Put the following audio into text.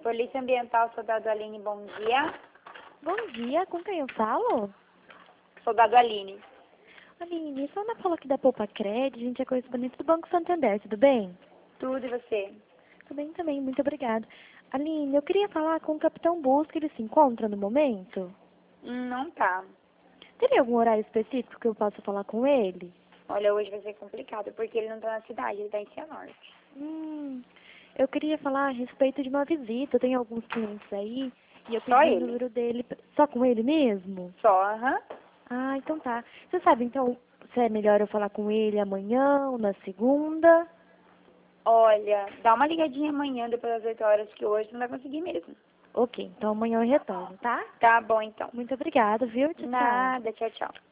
Polícia Ambiental, Soldado Aline, bom dia. Bom dia, com quem eu falo? Soldado Aline. Aline, sou Ana Paula aqui da Poupa Cred, a gente é correspondente do Banco Santander, tudo bem? Tudo e você? Tudo bem também, muito obrigada. Aline, eu queria falar com o Capitão Busca, ele se encontra no momento? Não tá. Teria algum horário específico que eu possa falar com ele? Olha, hoje vai ser complicado, porque ele não tá na cidade, ele tá em Cianorte. Eu queria falar a respeito de uma visita, eu tenho alguns clientes aí, e eu Só pedi o ele? número dele, só com ele mesmo? Só, aham. Ah, então tá. Você sabe, então, se é melhor eu falar com ele amanhã ou na segunda? Olha, dá uma ligadinha amanhã, depois das 8 horas, que hoje não vai conseguir mesmo. Ok, então amanhã eu retorno, tá? Tá bom, então. Muito obrigada, viu? Tchau, tchau. Nada, tchau, tchau.